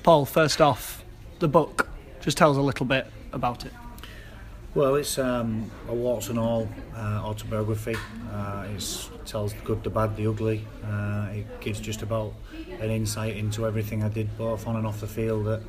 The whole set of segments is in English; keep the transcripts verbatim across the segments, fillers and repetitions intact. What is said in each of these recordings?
Paul, first off, the book, just tell us a little bit about it. Well, it's um, a warts and all uh, autobiography. Uh, it tells the good, the bad, the ugly. Uh, it gives just about an insight into everything I did, both on and off the field. That,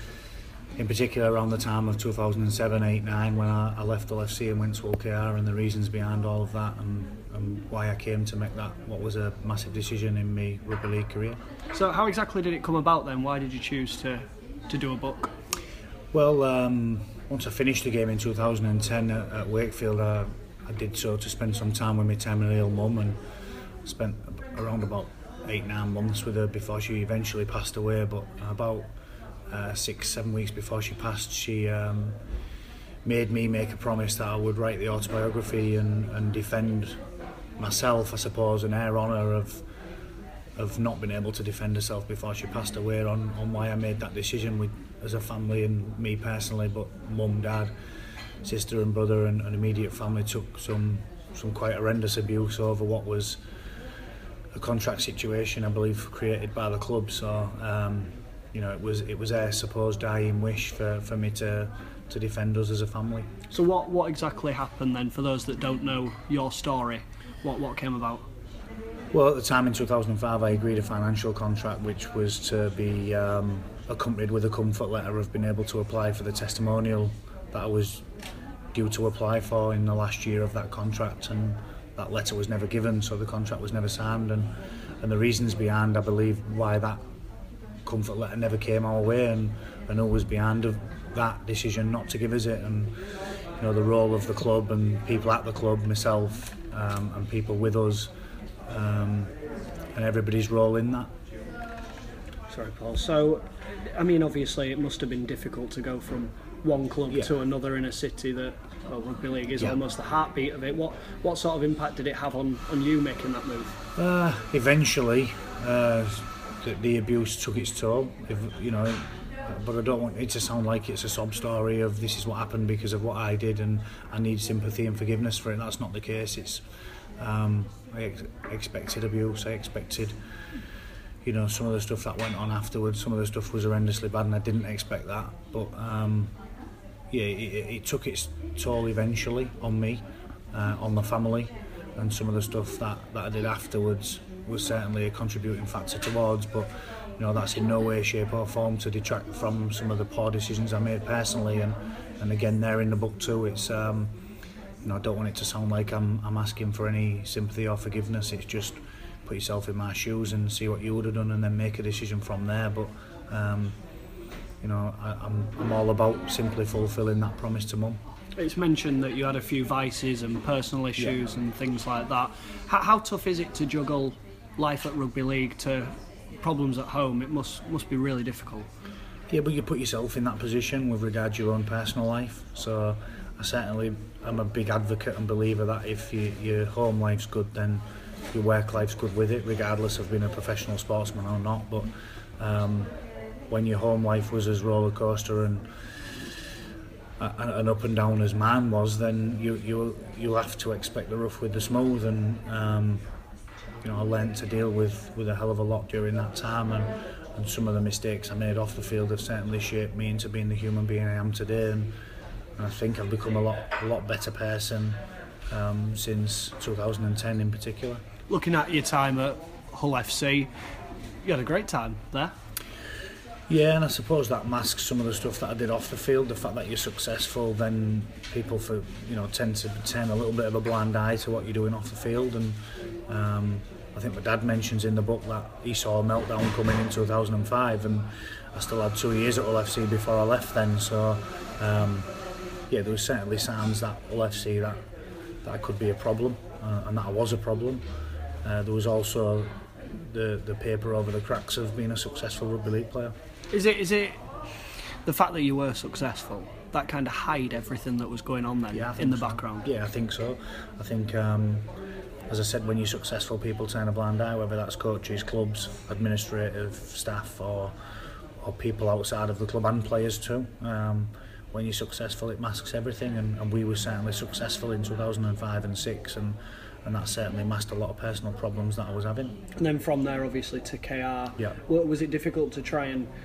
in particular, around the time of two thousand seven, eight, nine, when I, I left L F C and went to O K R, and the reasons behind all of that, and, and why I came to make that what was a massive decision in my rugby league career. So, how exactly did it come about then? Why did you choose to to do a book? Well. Um, Once I finished the game in two thousand ten at, at Wakefield, I, I did so to spend some time with my terminally ill mum, and spent around about eight, nine months with her before she eventually passed away. But about uh, six, seven weeks before she passed, she um, made me make a promise that I would write the autobiography and, and defend myself, I suppose, and her honour of of not being able to defend herself before she passed away, on, on why I made that decision with as a family and me personally, but mum, dad, sister and brother and, and immediate family took some some quite horrendous abuse over what was a contract situation, I believe, created by the club. So um, you know, it was it was their supposed dying wish for, for me to to defend us as a family. So what what exactly happened then, for those that don't know your story? What what came about? Well, at the time in two thousand five, I agreed a financial contract which was to be um, accompanied with a comfort letter of being able to apply for the testimonial that I was due to apply for in the last year of that contract, and that letter was never given, so the contract was never signed, and, and the reasons behind, I believe, why that comfort letter never came our way, and, and who was behind of that decision not to give us it, and you know, the role of the club and people at the club, myself um, and people with us, Um, and everybody's role in that. Sorry, Paul. So, I mean, obviously, it must have been difficult to go from one club yeah. to another in a city that, well, rugby league is yeah. almost the heartbeat of it. What what sort of impact did it have on, on you making that move? Uh, eventually, uh, the, the abuse took its toll. If, you know, but I don't want it to sound like it's a sob story of this is what happened because of what I did, and I need sympathy and forgiveness for it. That's not the case. It's Um, I ex- expected abuse, I expected, you know, some of the stuff that went on afterwards. Some of the stuff was horrendously bad and I didn't expect that. But, um, yeah, it, it took its toll eventually on me, uh, on the family, and some of the stuff that, that I did afterwards was certainly a contributing factor towards. But, you know, that's in no way, shape or form to detract from some of the poor decisions I made personally. And, and again, they're in the book too. It's... Um, You know, I don't want it to sound like I'm I'm asking for any sympathy or forgiveness. It's just put yourself in my shoes and see what you would have done, and then make a decision from there. But um, you know, I, I'm I'm all about simply fulfilling that promise to mum. It's mentioned that you had a few vices and personal issues yeah. and things like that. How, how tough is it to juggle life at rugby league to problems at home? It must must be really difficult. Yeah, but you put yourself in that position with regard to your own personal life. So I certainly am a big advocate and believer that if you, your home life's good, then your work life's good with it, regardless of being a professional sportsman or not. But um, when your home life was as roller coaster and uh, and up and down as mine was, then you you you'll have to expect the rough with the smooth. And um, you know, I learned to deal with with a hell of a lot during that time, and. And some of the mistakes I made off the field have certainly shaped me into being the human being I am today. And, and I think I've become a lot, a lot better person um, since two thousand ten in particular. Looking at your time at Hull F C, you had a great time there. Yeah, and I suppose that masks some of the stuff that I did off the field. The fact that you're successful, then people, for you know, tend to turn a little bit of a blind eye to what you're doing off the field. And um, I think my dad mentions in the book that he saw a meltdown coming in two thousand five, and I still had two years at Hull F C before I left then. So um, yeah, there was certainly signs that Hull F C that that I could be a problem, uh, and that I was a problem. Uh, there was also the the paper over the cracks of being a successful rugby league player. Is it is it the fact that you were successful that kind of hide everything that was going on then yeah, in the so. background? Yeah, I think so. I think, um, as I said, when you're successful, people turn a blind eye, whether that's coaches, clubs, administrative staff, or or people outside of the club, and players too. Um, when you're successful, it masks everything, and, and we were certainly successful in two thousand five and six, and and that certainly masked a lot of personal problems that I was having. And then from there, obviously, to K R. Yeah. Was it difficult to try and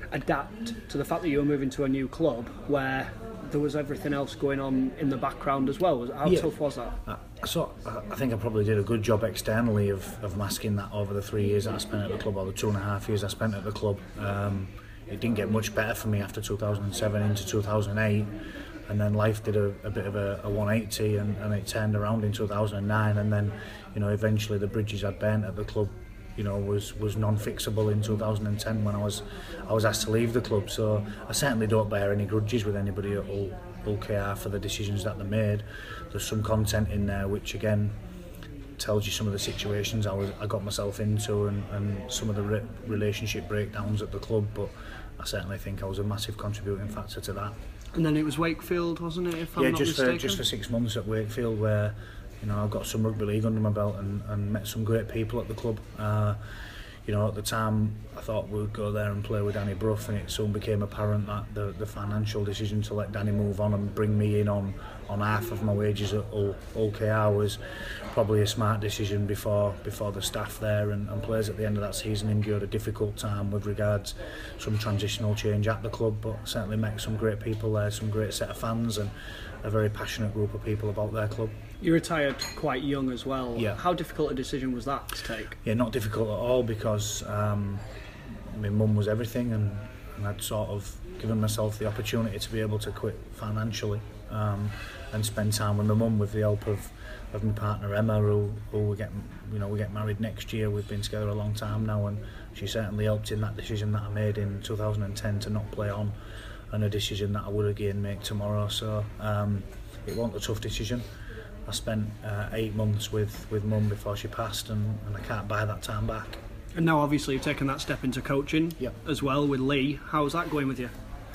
adapt to the fact that you were moving to a new club where there was everything else going on in the background as well? How yeah. tough was that? Uh, so I think I probably did a good job externally of, of masking that over the three years that I spent at the club, or the two and a half years I spent at the club. Um, it didn't get much better for me after two thousand seven into two thousand eight, and then life did a, a bit of a, a one eighty, and, and it turned around in two thousand nine, and then, you know, eventually the bridges I'd burnt at the club, you know, was was non-fixable in two thousand ten when I was I was asked to leave the club. So I certainly don't bear any grudges with anybody at Hull, Hull K R for the decisions that they made. There's some content in there which again tells you some of the situations I was I got myself into, and, and some of the re- relationship breakdowns at the club, but I certainly think I was a massive contributing factor to that. And then it was Wakefield, wasn't it, if I'm yeah, not just mistaken? for just for six months at Wakefield, where, you know, I got some rugby league under my belt and, and met some great people at the club. Uh, you know, at the time I thought we would go there and play with Danny Brough, and it soon became apparent that the, the financial decision to let Danny move on and bring me in on, on half of my wages at Hull, Hull K R was probably a smart decision before before the staff there and, and players at the end of that season endured a difficult time with regards some transitional change at the club, but certainly met some great people there, some great set of fans, and a very passionate group of people about their club. You retired quite young as well. Yeah. How difficult a decision was that to take? Yeah, not difficult at all, because um, my mum was everything, and, and I'd sort of given myself the opportunity to be able to quit financially um, and spend time with my mum with the help of, of my partner Emma, who, who we get you know we get married next year. We've been together a long time now, and she certainly helped in that decision that I made in two thousand ten to not play on, and a decision that I would again make tomorrow. So um, it wasn't a tough decision. I spent uh, eight months with, with mum before she passed, and, and I can't buy that time back. And now obviously you've taken that step into coaching yep. as well with Lee. How's that going with you?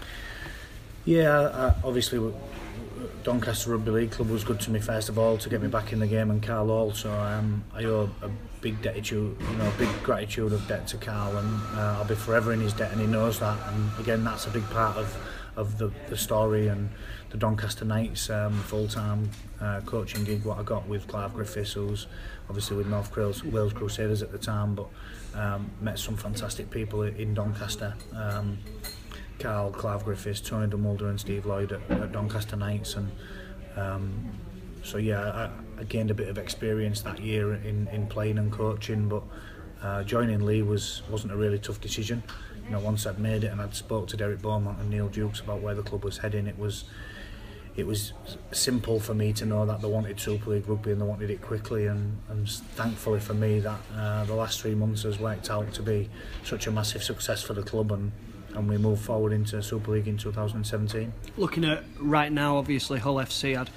Yeah, uh, obviously Doncaster Rugby League Club was good to me first of all to get me back in the game, and Carl Hall, so um, I owe a big gratitude, you know, big gratitude of debt to Carl, and uh, I'll be forever in his debt, and he knows that. And again, that's a big part of of the, the story and the Doncaster Knights um, full-time uh, coaching gig what I got with Clive Griffiths, who's obviously with North Wales, Wales Crusaders at the time, but um, met some fantastic people in Doncaster. Um, Carl, Clive Griffiths, Tony Dumulder and Steve Lloyd at, at Doncaster Knights, and um, so yeah, I, I gained a bit of experience that year in, in playing and coaching, but uh, joining Lee was, wasn't a really tough decision. You know, once I'd made it and I'd spoke to Derek Beaumont and Neil Dukes about where the club was heading, it was it was simple for me to know that they wanted Super League rugby and they wanted it quickly, and, and thankfully for me that uh, the last three months has worked out to be such a massive success for the club, and, and we move forward into Super League in two thousand seventeen. Looking at right now, obviously Hull F C had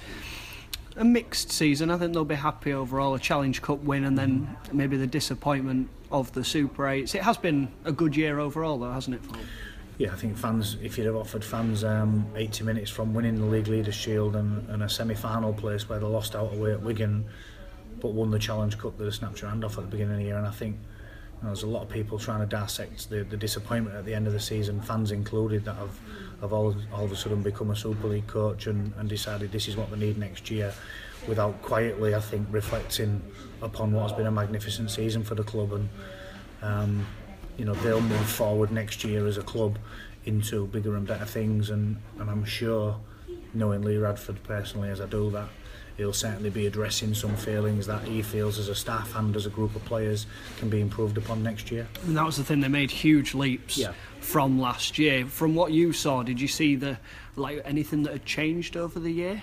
a mixed season. I think they'll be happy overall, a Challenge Cup win, and then maybe the disappointment of the Super eights. It has been a good year overall though, hasn't it? Yeah, I think fans, if you'd have offered fans um, eighty minutes from winning the League Leaders' Shield and, and a semi-final place where they lost out away at Wigan but won the Challenge Cup, they'd have snapped your hand off at the beginning of the year. And I think, you know, there's a lot of people trying to dissect the, the disappointment at the end of the season, fans included, that have, have all, all of a sudden become a Super League coach and, and decided this is what they need next year, without quietly, I think, reflecting upon what has been a magnificent season for the club. And um, you know, they'll move forward next year as a club into bigger and better things, and, and I'm sure, knowing Lee Radford personally as I do, that he'll certainly be addressing some feelings that he feels as a staff and as a group of players can be improved upon next year. And that was the thing, they made huge leaps yeah. from last year. From what you saw, did you see the like anything that had changed over the year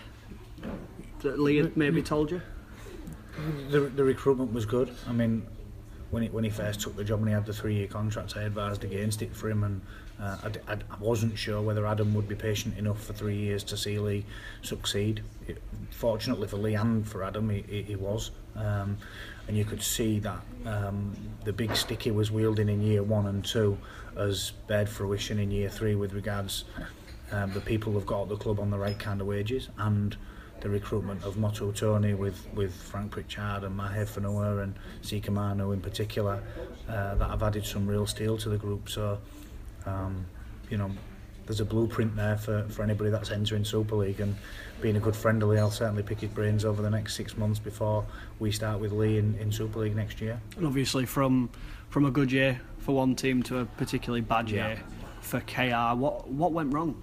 that Lee had maybe told you? The, the recruitment was good. I mean, when he, when he first took the job and he had the three-year contract, I advised against it for him, and uh, I, I, I wasn't sure whether Adam would be patient enough for three years to see Lee succeed. It, fortunately for Lee and for Adam, he, he, he was, um, and you could see that um, the big stick he was wielding in year one and two has bared fruition in year three with regards um, the people who've got the club on the right kind of wages, and the recruitment of Motu Tony with, with Frank Pritchard and Mahe Fanua and Sika Manu in particular, uh, that have added some real steel to the group. So, um, you know, there's a blueprint there for, for anybody that's entering Super League, and being a good friend of Lee, I'll certainly pick his brains over the next six months before we start with Lee in, in Super League next year. And obviously from from a good year for one team to a particularly bad year, yeah. for K R. What what went wrong?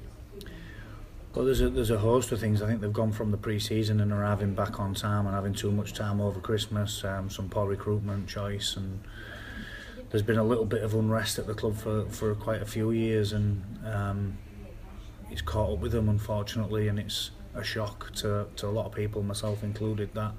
Well, there's a there's a host of things. I think they've gone from the pre-season and arriving back on time and having too much time over Christmas, um, some poor recruitment choice, and there's been a little bit of unrest at the club for, for quite a few years, and um, it's caught up with them, unfortunately, and it's a shock to, to a lot of people, myself included, that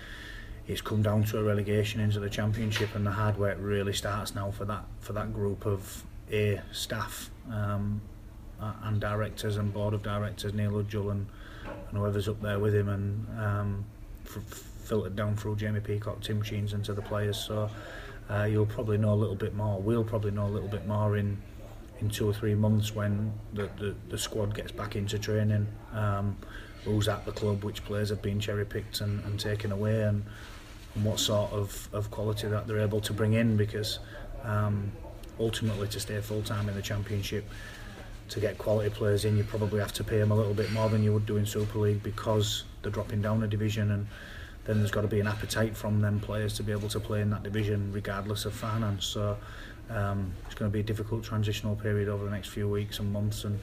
it's come down to a relegation into the Championship, and the hard work really starts now for that for that group of A staff um, and directors and board of directors, Neil Udgell and, and whoever's up there with him, and um, f- filtered down through Jamie Peacock, Tim Sheens, and to the players. So uh, you'll probably know a little bit more. We'll probably know a little bit more in in two or three months when the, the, the squad gets back into training. Um, who's at the club, which players have been cherry picked and, and taken away, and, and what sort of, of quality that they're able to bring in, because um, ultimately to stay full time in the Championship, to get quality players in, you probably have to pay them a little bit more than you would do in Super League, because they're dropping down a division, and then there's got to be an appetite from them players to be able to play in that division regardless of finance. So um, it's going to be a difficult transitional period over the next few weeks and months, and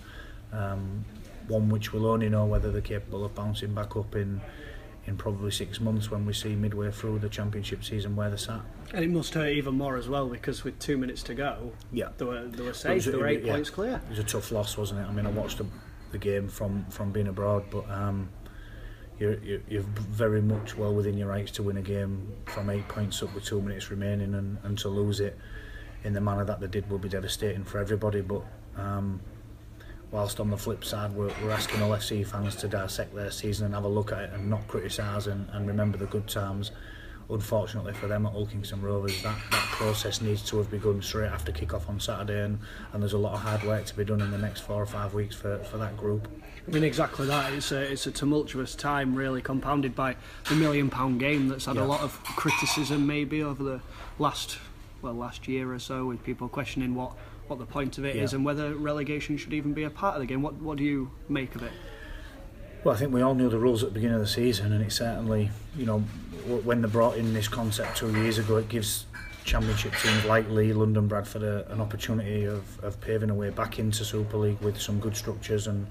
um, one which we'll only know whether they're capable of bouncing back up in in probably six months when we see midway through the Championship season where they're sat. And it must hurt even more as well, because with two minutes to go, yeah, they were, they were safe, they were eight yeah. points clear. It was a tough loss, wasn't it? I mean, I watched the, the game from, from being abroad, but um, you're, you're, you're very much well within your rights to win a game from eight points up with two minutes remaining, and, and to lose it in the manner that they did will be devastating for everybody. But um, whilst on the flip side we're, we're asking Hull F C fans to dissect their season and have a look at it and not criticise and, and remember the good times, unfortunately for them at Hull Kingston Rovers, that, that process needs to have begun straight after kick-off on Saturday, and, and there's a lot of hard work to be done in the next four or five weeks for, for that group. I mean, exactly that. It's a, it's a tumultuous time, really, compounded by the million pound game that's had yeah. a lot of criticism maybe over the last well last year or so, with people questioning what what the point of it yeah. is, and whether relegation should even be a part of the game. What what do you make of it? Well, I think we all knew the rules at the beginning of the season, and it certainly, you know, when they brought in this concept two years ago, it gives Championship teams like Leigh, London, Bradford a, an opportunity of, of paving a way back into Super League with some good structures and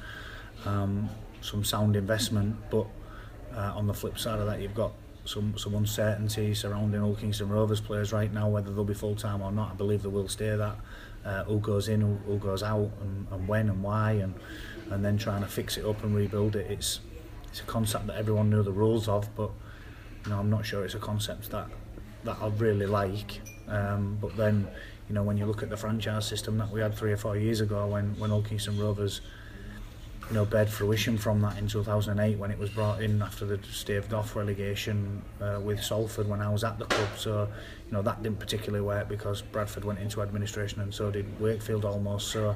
um, some sound investment. But uh, on the flip side of that, you've got some some uncertainty surrounding Hull Kingston Rovers players right now, whether they'll be full time or not. I believe they will stay that. Uh, who goes in, who, who goes out, and, and when and why, and and then trying to fix it up and rebuild it. It's it's a concept that everyone knew the rules of, but you know, I'm not sure it's a concept that that I really like. Um, but then, you know, when you look at the franchise system that we had three or four years ago, when when Hull Kingston Rovers, you know, bared fruition from that in two thousand eight when it was brought in after the staved off relegation uh, with Salford when I was at the club. So, you know, that didn't particularly work because Bradford went into administration and so did Wakefield almost. So,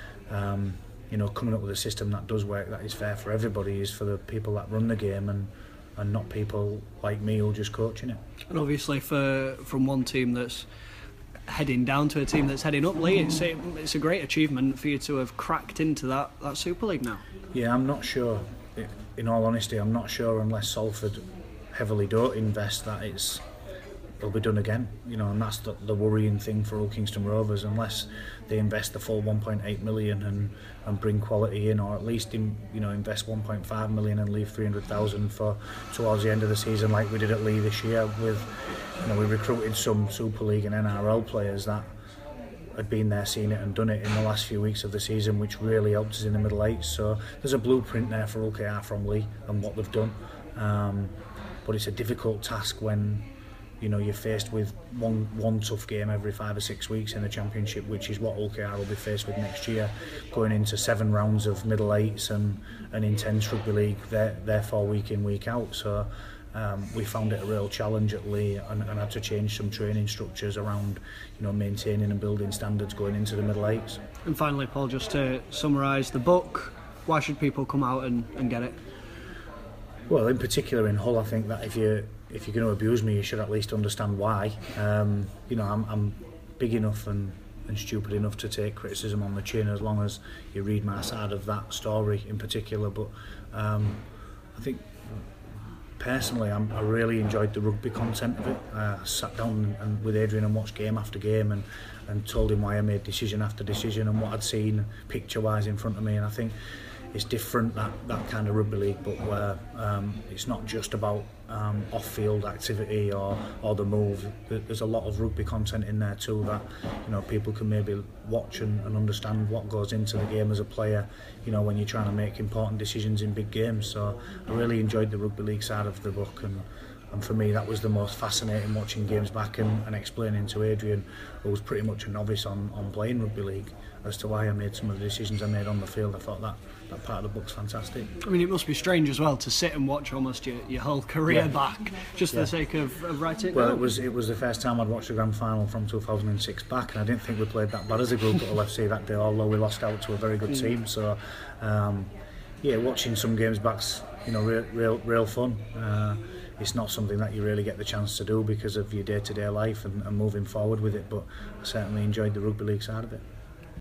um, you know, coming up with a system that does work, that is fair for everybody, is for the people that run the game and and not people like me who are just coaching it. And obviously for from one team that's heading down to a team that's heading up, Lee, it's a, it's a great achievement for you to have cracked into that, that Super League now. Yeah, I'm not sure, in all honesty, I'm not sure unless Salford heavily don't invest that it's it'll be done again, you know, and that's the, the worrying thing for Hull Kingston Rovers. Unless they invest the full one point eight million and and bring quality in, or at least in, you know, invest one point five million and leave three hundred thousand for towards the end of the season, like we did at Leigh this year. With, you know, we recruited some Super League and N R L players that had been there, seen it and done it in the last few weeks of the season, which really helped us in the middle eight. So there's a blueprint there for Hull K R from Leigh and what they've done, um, but it's a difficult task when, you know, you're faced with one one tough game every five or six weeks in the Championship, which is what Hull K R will be faced with next year, going into seven rounds of middle eights and an intense rugby league, there, therefore week in, week out. So um, we found it a real challenge at Leigh, and, and had to change some training structures around, you know, maintaining and building standards going into the middle eights. And finally, Paul, just to summarise the book, why should people come out and, and get it? Well, in particular in Hull, I think that if you if you're going to abuse me, you should at least understand why. Um, you know, I'm, I'm big enough and, and stupid enough to take criticism on the chin, as long as you read my side of that story in particular. But um, I think personally, I'm, I really enjoyed the rugby content of it. Uh, I sat down and, and with Adrian and watched game after game and, and told him why I made decision after decision and what I'd seen picture-wise in front of me. And I think it's different, that, that kind of rugby league, but where um, it's not just about um, off-field activity or, or the move. There's a lot of rugby content in there too that, you know, people can maybe watch and, and understand what goes into the game as a player, you know, when you're trying to make important decisions in big games. So I really enjoyed the rugby league side of the book, and And for me, that was the most fascinating, watching games back and, and explaining to Adrian, who was pretty much a novice on, on playing rugby league, as to why I made some of the decisions I made on the field. I thought that, that part of the book's fantastic. I mean, it must be strange as well to sit and watch almost your, your whole career Yeah. back, just Yeah. for the sake of, of writing it Well, down. it was it was the first time I'd watched a grand final from two thousand six back, and I didn't think we played that bad as a group at Hull F C that day, although we lost out to a very good team. So, um, yeah, watching some games back's, you know, real real, real fun. Uh, it's not something that you really get the chance to do because of your day-to-day life and, and moving forward with it, but I certainly enjoyed the rugby league side of it.